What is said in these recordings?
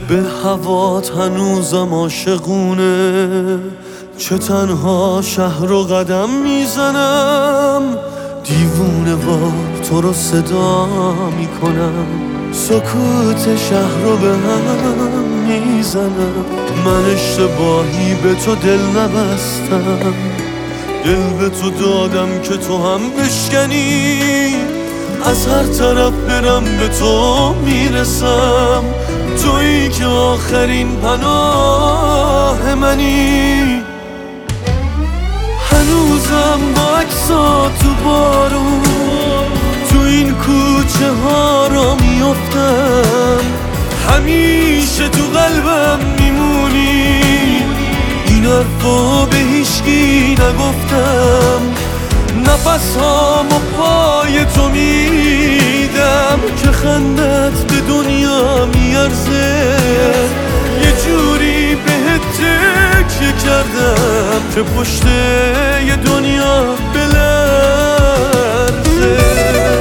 به هوات هنوزم عاشقونه، چه تنها شهر و قدم میزنم، دیوونه وار تو رو صدا میکنم، سکوت شهر رو به هم میزنم. من اشتباهی به تو دل نبستم، دل به تو دادم که تو هم بشکنی، از هر طرف برم به تو میرسم، تویی که آخرین پناه منی. هنوزم با عکسات تو بارون تو این کوچه ها را میافتم، همیشه تو قلبم میمونی، این حرفا به هیچکی نگفتم، نفسامو پای تو میدم که خندت به دنیا میارزه، یه جوری بهت تکیه کردم که پشت یه دنیا بلرزه.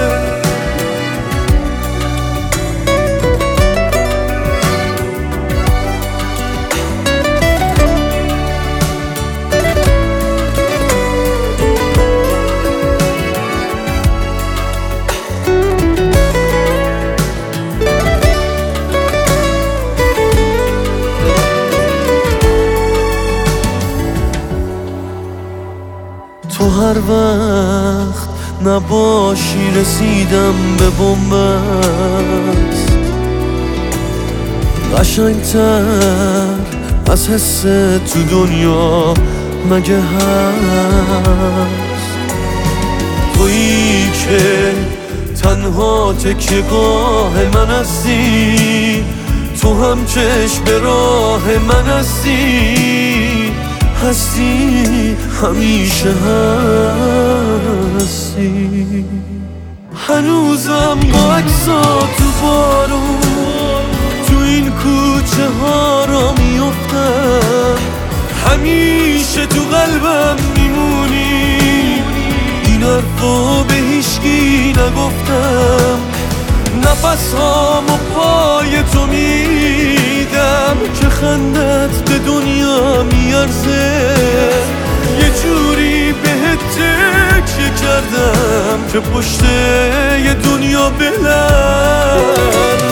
تو هر وقت نباشی رسیدم به بن‌بست، قشنگتر از حس تو دنیا مگه هست؟ تویی که تنها تکیه‌گاه من هستی، تو هم چشم به راه من هستی، همیشه هستی. هنوزم با عکسات تو بارون تو این کوچه ها را میافتم، همیشه تو قلبم میمونی، این حرفا به هیچکی نگفتم، نفسامو پای تو میدم که خندت به دنیا میارزه، یه جوری بهت تکیه کردم که پشت یه دنیا بلرزه.